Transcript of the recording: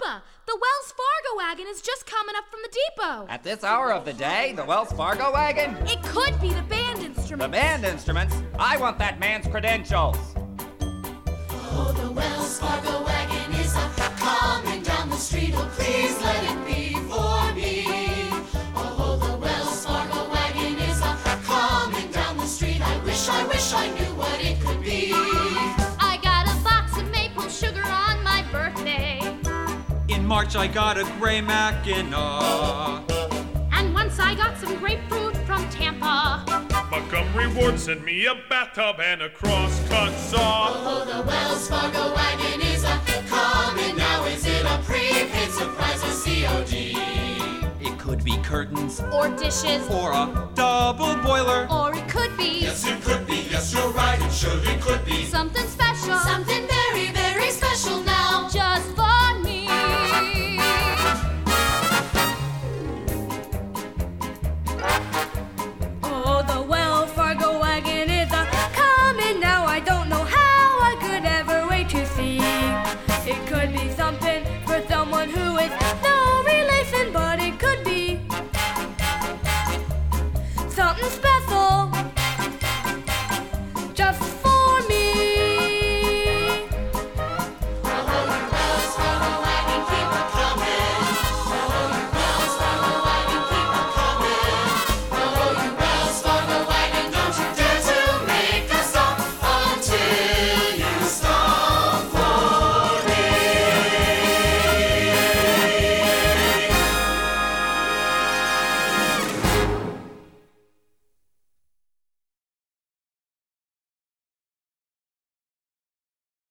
Mama, the Wells Fargo wagon is just coming up from the depot. At this hour of the day, the Wells Fargo wagon? It could be the band instruments. The band instruments? I want that man's credentials. Oh, the Wells Fargo wagon is coming down the street. Oh, please let it be for me. Oh, the Wells Fargo wagon is coming down the street. I wish I knew what it could be. I got a box of maple sugar on my birthday. In March I got a gray Mackinac. And once I got some grapefruit from Tampa. Montgomery Ward sent me a bathtub and a cross-cut saw. Oh, the Wells Fargo wagon is coming now. Is it a prepaid surprise or COD? It could be curtains. Or dishes. Or a double boiler. Or it could be. Yes, it could be. Yes, you're right. It surely could